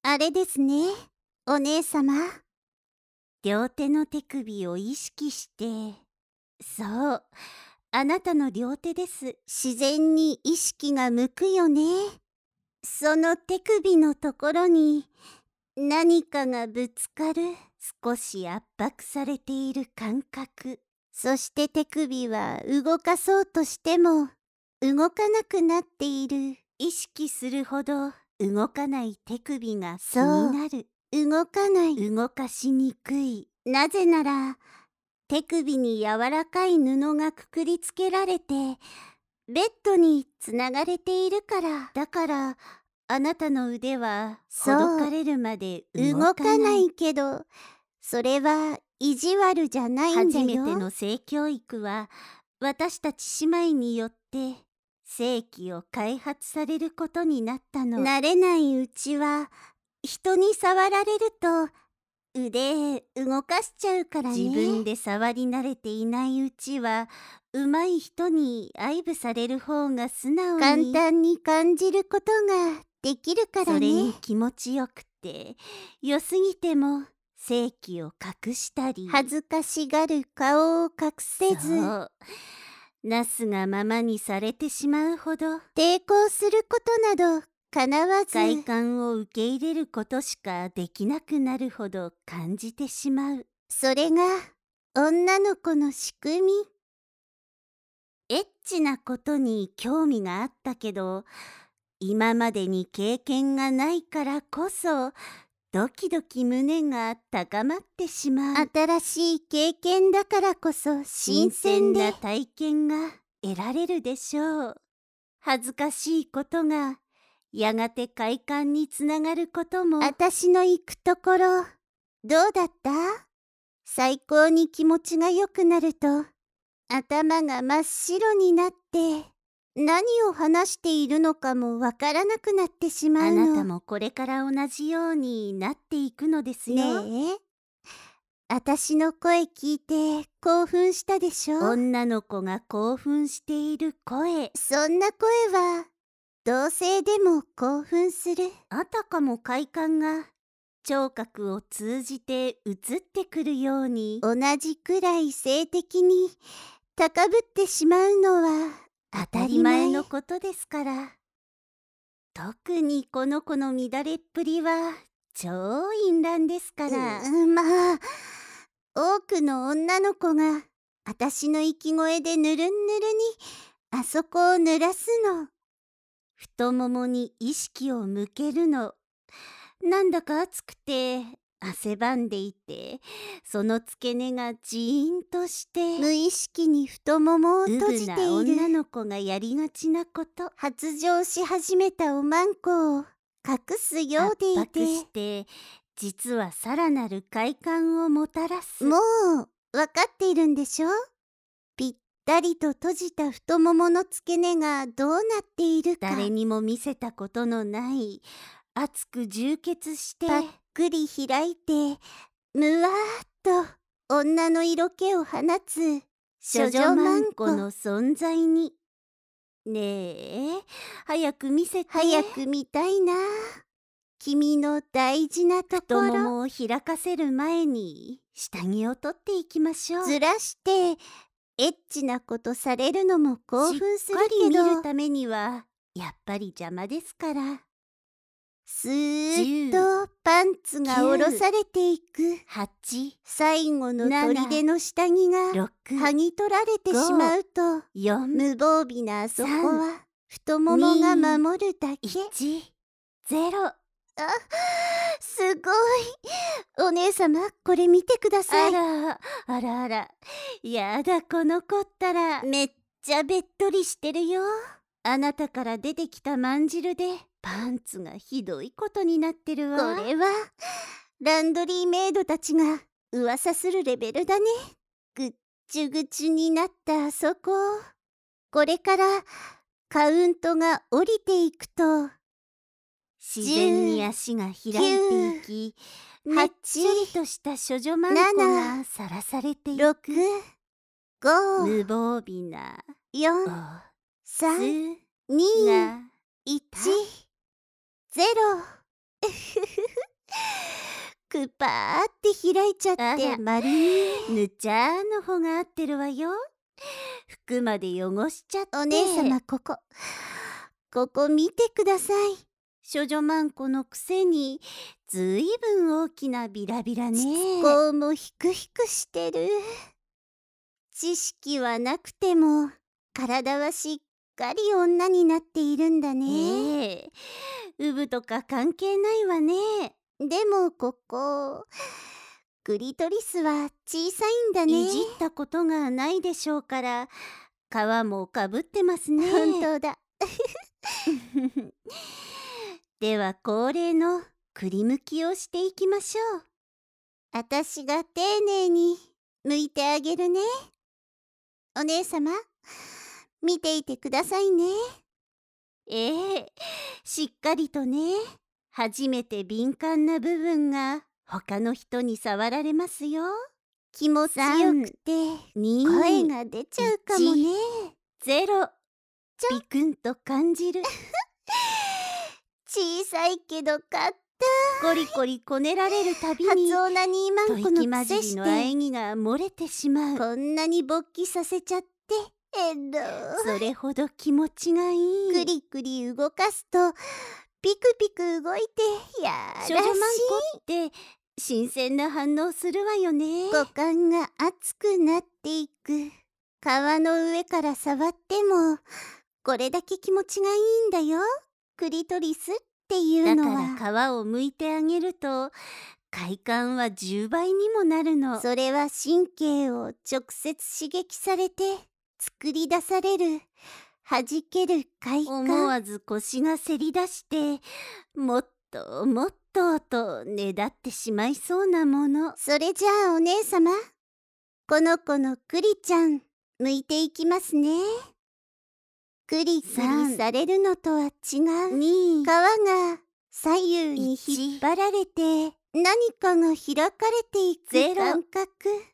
あれですね、お姉様。両手の手首を意識して。そう、あなたの両手です。自然に意識が向くよね。その手首のところに何かがぶつかる、少し圧迫されている感覚。そして手首は動かそうとしても動かなくなっている。意識するほど動かない手首が気になる。動かない。動かしにくい。なぜなら手首に柔らかい布がくくりつけられてベッドにつながれているから。だからあなたの腕はほどかれるまで動かないけど、それは意地悪じゃないんだよ。初めての性教育は私たち姉妹によって性器を開発されることになったの。慣れないうちは人に触られると腕動かしちゃうからね。自分で触り慣れていないうちは上手い人に愛撫される方が素直に簡単に感じることができるからね。それに気持ちよくて良すぎても性器を隠したり恥ずかしがる顔を隠せず、そうなすがままにされてしまうほど抵抗することなどかなわず快感を受け入れることしかできなくなるほど感じてしまう。それが女の子の仕組み。エッチなことに興味があったけど今までに経験がないからこそドキドキ胸が高まってしまう。新しい経験だからこそ新鮮な体験が得られるでしょう。恥ずかしいことがやがて快感につながることも。私の行くところどうだった？最高に気持ちが良くなると頭が真っ白になって何を話しているのかもわからなくなってしまうの。あなたもこれから同じようになっていくのですよ。ねえ、私の声聞いて興奮したでしょ？女の子が興奮している声。そんな声は同性でも興奮する。あたかも快感が聴覚を通じて移ってくるように同じくらい性的に高ぶってしまうのは当たり前のことですから。特にこの子の乱れっぷりは超淫乱ですから。まあ多くの女の子が私の息声でぬるんぬるにあそこを濡らすの。太ももに意識を向けるの。なんだか暑くて汗ばんでいてその付け根がジーンとして無意識に太ももを閉じている女の子がやりがちなこと。発情し始めたおまんこを隠すようでいて圧迫して実はさらなる快感をもたらす。もう分かっているんでしょ？ぴったりと閉じた太ももの付け根がどうなっているか。誰にも見せたことのない熱く充血してぱっくり開いてむわーっと女の色気を放つ処女マンコの存在に。ねえ、早く見せて。早く見たいな。君の大事なところ。太ももを開かせる前に下着を取っていきましょう。ずらしてエッチなことされるのも興奮するけど、しっかり見るためにはやっぱり邪魔ですから。スーッとパンツが下ろされていく。8、最後の砦の下着が剥ぎ取られてしまうと無防備なあそこは太ももが守るだけ。1、0。あ、すごい。お姉様これ見てください。あらあら、やだこの子ったらめっちゃべっとりしてるよ。あなたから出てきたまんじるでパンツがひどいことになってるわ。これはランドリーメイドたちが噂するレベルだね。ぐっちゅぐちゅになったあそこ。これからカウントが降りていくと自然に足が開いていきねっちりとした処女マンコがさらされていく。6、5、無防備な4、3、2、1、0。 ぐパーって開いちゃっあてら丸に。 ぬちゃーの方が合ってるわよ。服まで汚しちゃって。 お姉様、ここ見てください。 処女マンコのくせにずいぶん大きなビラビラね。 こうもひくひくしてる。知識はなくても体はしっかり女になっているんだね。 うぶとか関係ないわね。 でもクリトリスは小さいんだね。 いじったことがないでしょうから皮もかぶってますね。 本当だ。 では恒例のくりむきをしていきましょう。 あたしが丁寧に剥いてあげるね。お姉様、見ていてくださいね。 しっかりとね。初めて敏感な部分が他の人に触られますよ。 気持ちよくて声が出ちゃうかもね。 0ビクンと感じる。 小さいけどかった。 コリコリこねられるたびに発音なにまんこのくせしの喘ぎが漏れてしまう。 こんなに勃起させちゃってそれほど気持ちがいい。 くりくり動かすとピクピク動いてやらしい。 処女マンコって新鮮な反応するわよね。 五感が熱くなっていく。皮の上から触ってもこれだけ気持ちがいいんだよ。クリトリスっていうのは。 だから皮を剥いてあげると快感は10倍にもなるの。 それは神経を直接刺激されて作り出される弾ける快感。 思わず腰がせり出してもっともっととねだってしまいそうなもの。 それじゃあお姉様、この子のクリちゃん剥いていきますね。クリクリされるのとは違う。皮が左右に引っ張られて何かが開かれていく感覚。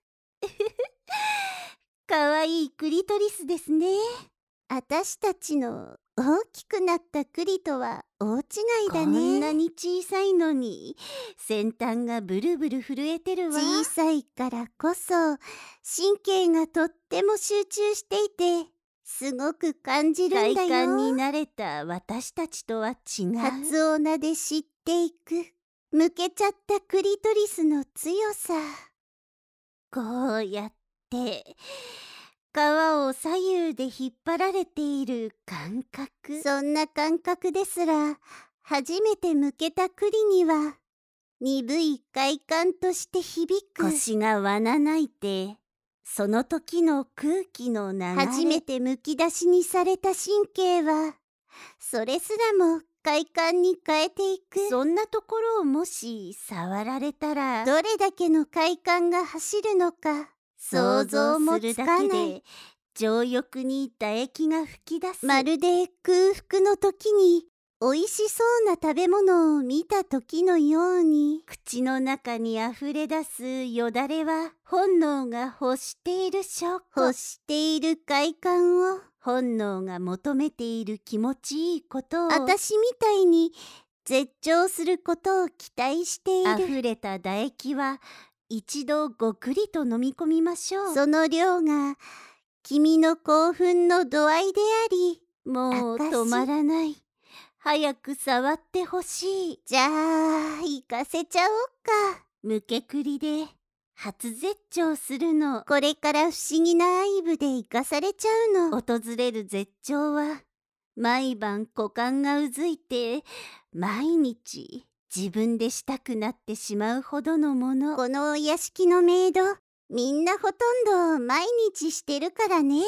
かわいいクリトリスですね。 あたしたちの大きくなったクリとは大違いだね。 こんなに小さいのに先端がブルブル震えてるわ。 小さいからこそ神経がとっても集中していてすごく感じるんだよ。 快感に慣れた私たちとは違う。 発音なで知っていくむけちゃったクリトリスの強さ。 こうやって皮を左右で引っ張られている感覚。 そんな感覚ですら初めてむけた栗には鈍い快感として響く。 腰がわなないてその時の空気の流れ。 初めてむき出しにされた神経はそれすらも快感に変えていく。 そんなところをもし触られたらどれだけの快感が走るのか想像もつかない。 情欲に唾液が吹き出す。 まるで空腹の時に美味しそうな食べ物を見た時のように。 口の中にあふれ出すよだれは本能が欲している証拠。 欲している快感を本能が求めている気持ちいいことを私みたいに絶頂することを期待している。 あふれた唾液は一度ごくりと飲み込みましょう。 その量が君の興奮の度合いでありもう止まらない。早く触ってほしい。 じゃあ行かせちゃおうか。 むけくりで初絶頂するの。 これから不思議な愛撫で生かされちゃうの。 訪れる絶頂は毎晩股間がうずいて毎日自分でしたくなってしまうほどのもの。 このお屋敷のメイドみんなほとんど毎日してるからね。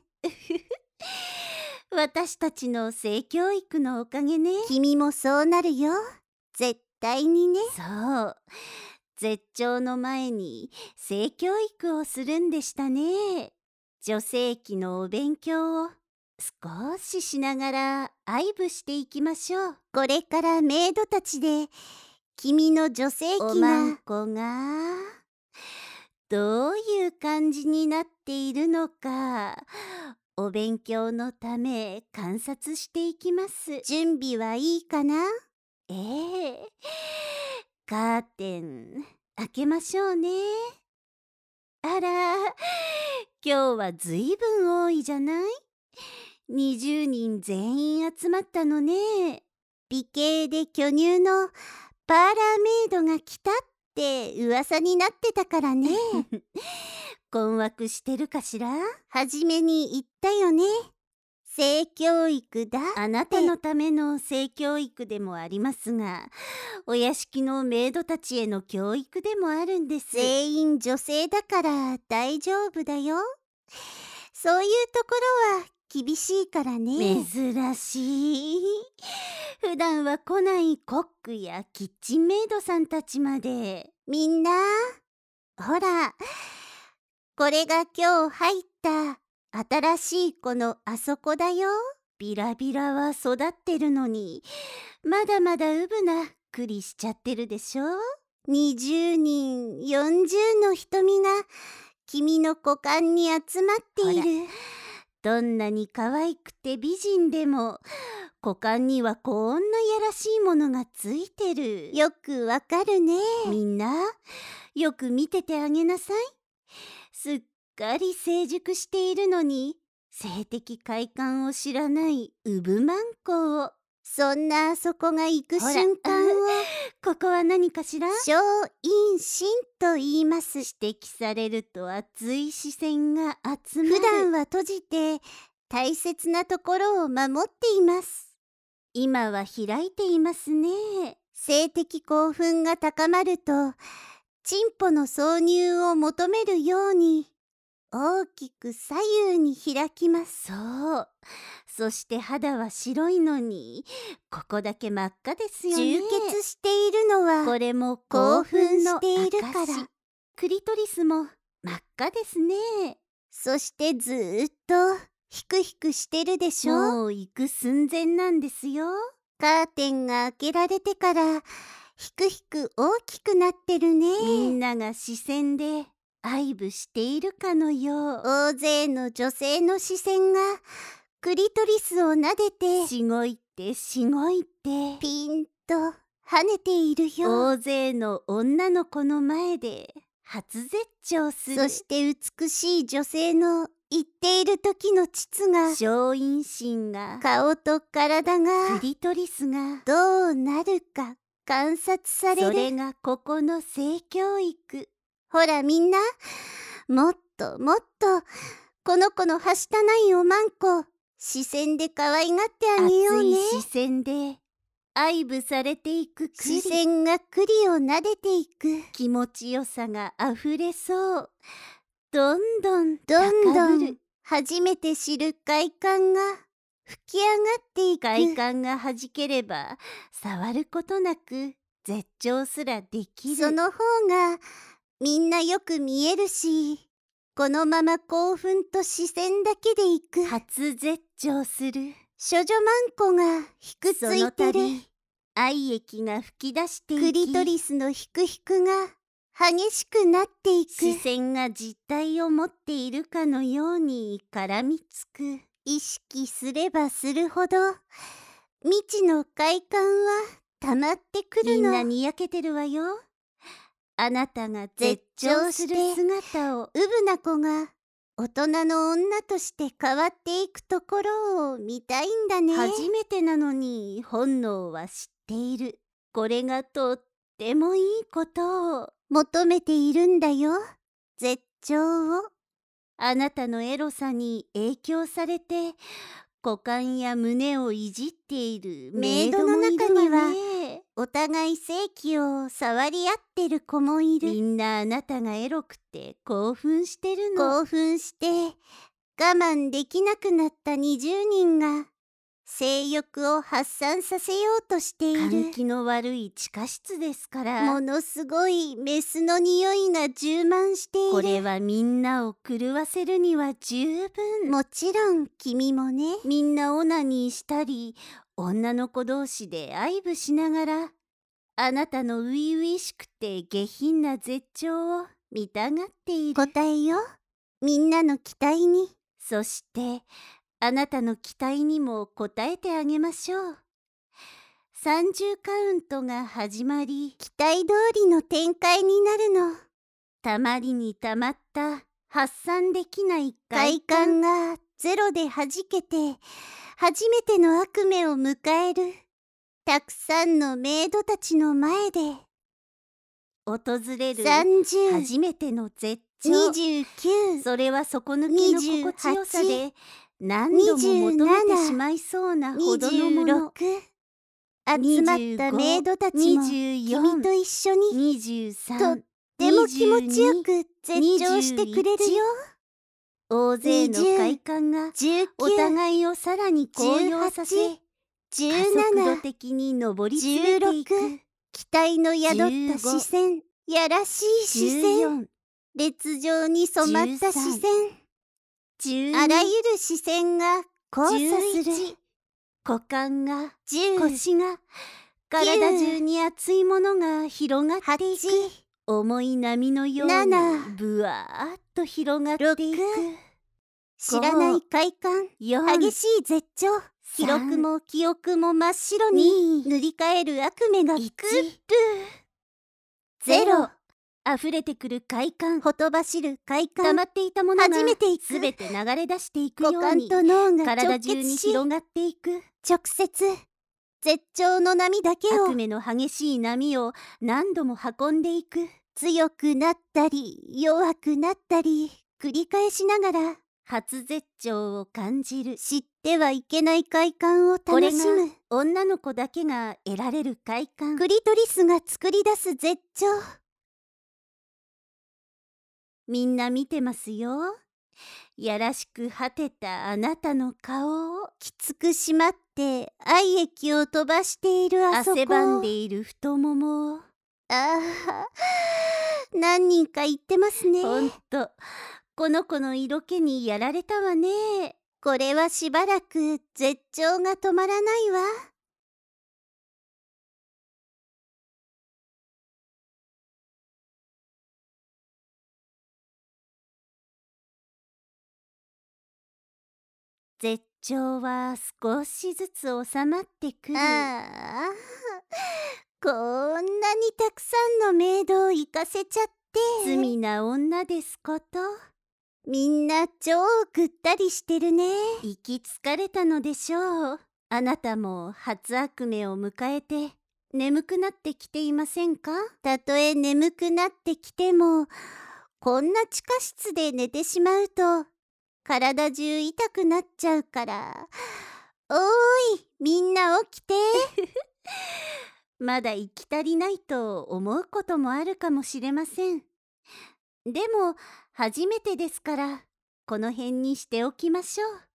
私たちの性教育のおかげね。 君もそうなるよ絶対にね。 そう、絶頂の前に性教育をするんでしたね。女性器のお勉強を少ししながら愛撫していきましょう。 これからメイドたちで君の女性器がおまんこがどういう感じになっているのかお勉強のため観察していきます。 準備はいいかな？ カーテン開けましょうね。あら、今日はずいぶん多いじゃない？ 20 人全員集まったのね。 美形で巨乳のパーラーメイドが来たって噂になってたからね。 困惑してるかしら？ はじめに言ったよね。性教育だって。 あなたのための性教育でもありますが、お屋敷のメイドたちへの教育でもあるんです。 全員女性だから大丈夫だよ。そういうところは厳しいからね。 珍しい。普段は来ないコックやキッチンメイドさんたちまで。 みんな、ほら、これが今日入った新しい子のあそこだよ。 ビラビラは育ってるのに、まだまだうぶなくりしちゃってるでしょ。 20人40の瞳が君の股間に集まっている。 どんなに可愛くて美人でも、股間にはこんなやらしいものがついてる。 よくわかるね。 みんな、よく見ててあげなさい。すっかり成熟しているのに、性的快感を知らないうぶまんこを。 そんなあそこが行く瞬間をここは何かしら？ 小陰心と言います。 指摘されると熱い視線が集まる。 普段は閉じて大切なところを守っています。 今は開いていますね。 性的興奮が高まると、チンポの挿入を求めるように大きく左右に開きます。 そう。そして肌は白いのに、ここだけ真っ赤ですよね。 充血しているのはこれも興興奮奮のしているか証。 ら。 クリトリスも真っ赤ですね。 そしてずーっとヒクヒクしてるでしょ。 もう行く寸前なんですよ。 カーテンが開けられてからヒクヒク大きくなってるね。 みんなが視線で愛撫しているかのよう。 大勢の女性の視線がクリトリスを撫でてしごいてしごいて、 ピンと跳ねているよ。 大勢の女の子の前で初絶頂する。 そして美しい女性の言っている時の膣が、 小陰唇が、 顔と体がクリトリスが、 どうなるか観察される。 それがここの性教育。 ほらみんな、もっともっとこの子のはしたないおまんこ視線で可愛がってあげようね。 熱い視線で愛撫されていく栗。 視線が栗を撫でていく。 気持ちよさがあふれそう。どんどんどんど高ぶる。 ん初めて知る快感が吹き上がっていく。 快感がはじければ触ることなく絶頂すらできる。 その方がみんなよく見えるし、このまま興奮と視線だけでいく。 初絶頂する。 処女マンコがひくつそいてる。 の度愛液が吹き出していき、 クリトリスのヒクヒクが激しくなっていく。 視線が実体を持っているかのように絡みつく。 意識すればするほど未知の快感は溜まってくるの。 みんなにやけてるわよ。あなたが絶頂する姿を。 うぶな子が大人の女として変わっていくところを見たいんだね。 初めてなのに本能は知っている。これがとってもいいことを求めているんだよ。絶頂を。 あなたのエロさに影響されて股間や胸をいじっているメイドもいるわね。 お互い性器を触り合ってる子もいる。 みんなあなたがエロくて興奮してるの。 興奮して我慢できなくなった20人が性欲を発散させようとしている。 換気の悪い地下室ですから。 ものすごいメスの匂いが充満している。 これはみんなを狂わせるには十分。 もちろん君もね。 みんなオナニーしたり、女の子同士で愛撫しながら、あなたの初々しくて下品な絶頂を見たがっている。 答えよ、みんなの期待に。 そしてあなたの期待にも応えてあげましょう。 30カウントが始まり、 期待通りの展開になるの。 たまりにたまった発散できない快感がゼロで弾けて、初めての悪夢を迎える。たくさんのメイドたちの前で訪れる 30、 初めての絶頂。 29、 それは底抜けの心地よさで何度も求めてしまいそうなほどのもの。 26、集まったメイドたちも君と一緒に 23、 とっても気持ちよく絶頂してくれるよ。 大勢の快感が 19、 お互いをさらに高揚させ、加速度 17、 的に上り詰めていく。 16、期待の宿った視線、やらしい視線、 14、 烈情に染まった視線、 12、 あらゆる視線が交差する。 11、股間が、 10、 腰が、体中に熱いものが広がっていく。 8、 重い波のように 7、 ぶわーっと広がっていく。 知らない快感、 4、 激しい絶頂、記録も記憶も真っ白に塗り替える悪夢が来る。ゼロ、 溢れてくる快感、 ほとばしる快感、 溜まっていたものが初めていくすべて流れ出していくよ股うに間と脳が体直中に結し、 広がっていく。 直接絶頂の波だけを悪夢の激しい波を何度も運んでいく。 強くなったり弱くなったり繰り返しながら初絶頂を感じる。 知ってはいけない快感をこれが楽しむ。 女の子だけが得られる快感。 クリトリスが作り出す絶頂。 みんな見てますよ。やらしく果てたあなたの顔を、 きつく締まって愛液を飛ばしているあそこを。 汗ばんでいる太ももを。 ああ、何人か言ってますね。 ほんと、この子の色気にやられたわね。 これはしばらく絶頂が止まらないわ。 絶頂は少しずつ収まってくる。 ああ、こんなにたくさんのメイドを行かせちゃって。 罪な女ですこと。 みんな超ぐったりしてるね。 行き疲れたのでしょう。あなたも初悪夢を迎えて眠くなってきていませんか？ たとえ眠くなってきても、こんな地下室で寝てしまうと体中痛くなっちゃうから。おーい、みんな起きて。 まだ行き足りないと思うこともあるかもしれません。でも初めてですから、この辺にしておきましょう。